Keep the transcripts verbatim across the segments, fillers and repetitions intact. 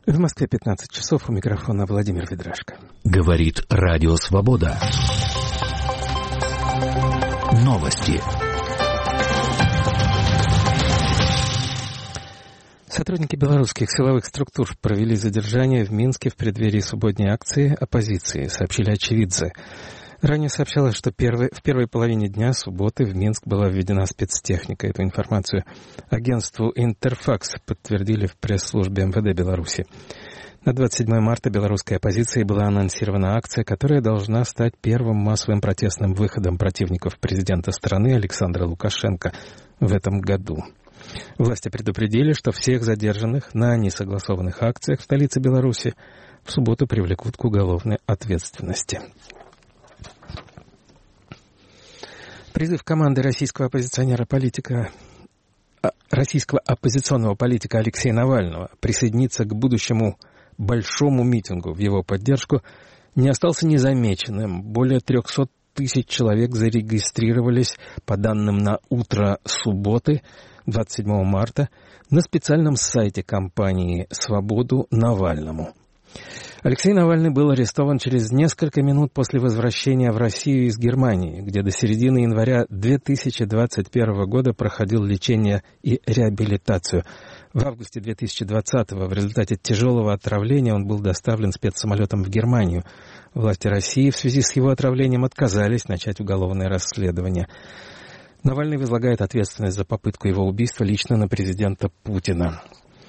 В Москве пятнадцать часов, у микрофона Владимир Ведрашко. Говорит Радио Свобода. Новости. Сотрудники белорусских силовых структур провели задержание в Минске в преддверии субботней акции оппозиции, сообщили очевидцы. Ранее сообщалось, что первый, в первой половине дня субботы в Минск была введена спецтехника. Эту информацию агентству «Интерфакс» подтвердили в пресс-службе эм вэ дэ Беларуси. На двадцать седьмое марта белорусской оппозицией была анонсирована акция, которая должна стать первым массовым протестным выходом противников президента страны Александра Лукашенко в этом году. Власти предупредили, что всех задержанных на несогласованных акциях в столице Беларуси в субботу привлекут к уголовной ответственности. Призыв команды российского оппозиционера-политика, российского оппозиционного политика Алексея Навального присоединиться к будущему большому митингу в его поддержку не остался незамеченным. Более трехсот тысяч человек зарегистрировались, по данным на утро субботы, двадцать седьмого марта, на специальном сайте кампании «Свободу Навальному». Алексей Навальный был арестован через несколько минут после возвращения в Россию из Германии, где до середины января две тысячи двадцать первого года проходил лечение и реабилитацию. В августе две тысячи двадцатого в результате тяжелого отравления он был доставлен спецсамолетом в Германию. Власти России в связи с его отравлением отказались начать уголовное расследование. Навальный возлагает ответственность за попытку его убийства лично на президента Путина.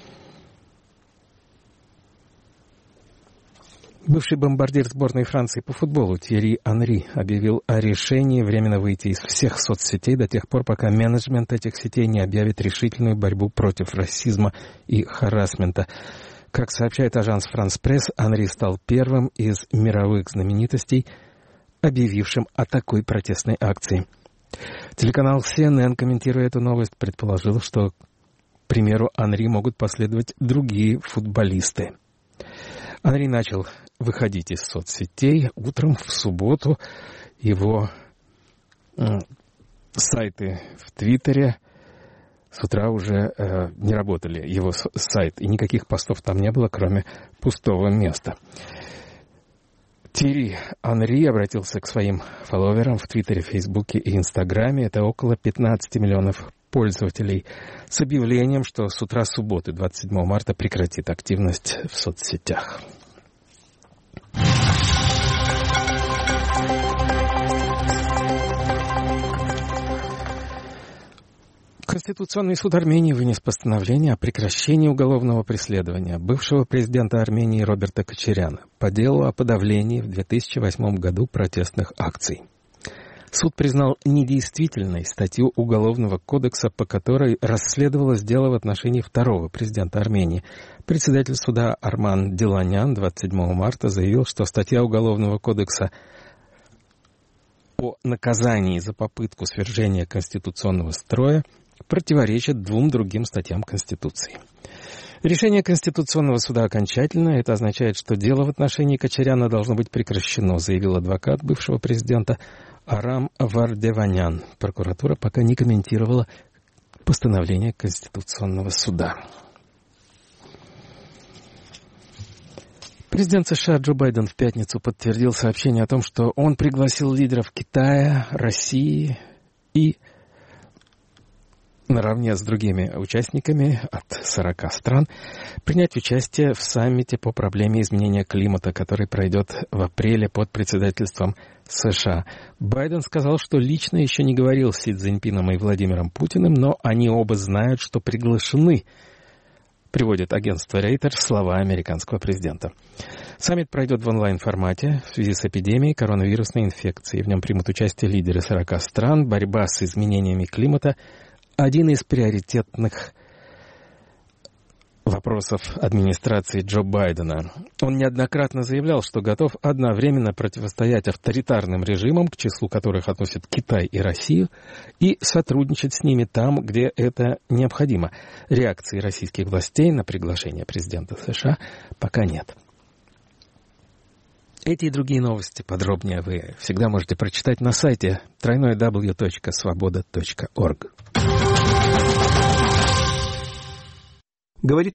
Бывший бомбардир сборной Франции по футболу Тьерри Анри объявил о решении временно выйти из всех соцсетей до тех пор, пока менеджмент этих сетей не объявит решительную борьбу против расизма и харассмента. Как сообщает агентство «Франс Пресс», Анри стал первым из мировых знаменитостей, объявившим о такой протестной акции. Телеканал си эн эн, комментируя эту новость, предположил, что, к примеру Анри могут последовать другие футболисты. Анри начал выходить из соцсетей. Утром в субботу его э, сайты в Твиттере с утра уже э, не работали. Его сайт, и никаких постов там не было, кроме пустого места. Тьерри Анри обратился к своим фолловерам в Твиттере, Фейсбуке и Инстаграме. Это около пятнадцать миллионов пользователей, с объявлением, что с утра субботы, двадцать седьмого марта, прекратит активность в соцсетях. Конституционный суд Армении вынес постановление о прекращении уголовного преследования бывшего президента Армении Роберта Кочаряна по делу о подавлении в две тысячи восьмом году протестных акций. Суд признал недействительной статью Уголовного кодекса, по которой расследовалось дело в отношении второго президента Армении. Председатель суда Арман Диланян двадцать седьмого марта заявил, что статья Уголовного кодекса о наказании за попытку свержения конституционного строя противоречит двум другим статьям Конституции. Решение Конституционного суда окончательно. Это означает, что дело в отношении Кочаряна должно быть прекращено, заявил адвокат бывшего президента Арам Вардеванян. Прокуратура пока не комментировала постановление Конституционного суда. Президент США Джо Байден в пятницу подтвердил сообщение о том, что он пригласил лидеров Китая, России и наравне с другими участниками от сорока стран принять участие в саммите по проблеме изменения климата, который пройдет в апреле под председательством США. Байден сказал, что лично еще не говорил с Си Цзиньпином и Владимиром Путиным, но они оба знают, что приглашены, приводит агентство Reuters слова американского президента. Саммит пройдет в онлайн-формате в связи с эпидемией коронавирусной инфекции. В нем примут участие лидеры сорока стран. Борьба с изменениями климата – один из приоритетных вопросов администрации Джо Байдена. Он неоднократно заявлял, что готов одновременно противостоять авторитарным режимам, к числу которых относят Китай и Россию, и сотрудничать с ними там, где это необходимо. Реакции российских властей на приглашение президента США пока нет. Эти и другие новости подробнее вы всегда можете прочитать на сайте дабл ю дабл ю дабл ю точка свобода точка орг. Говорит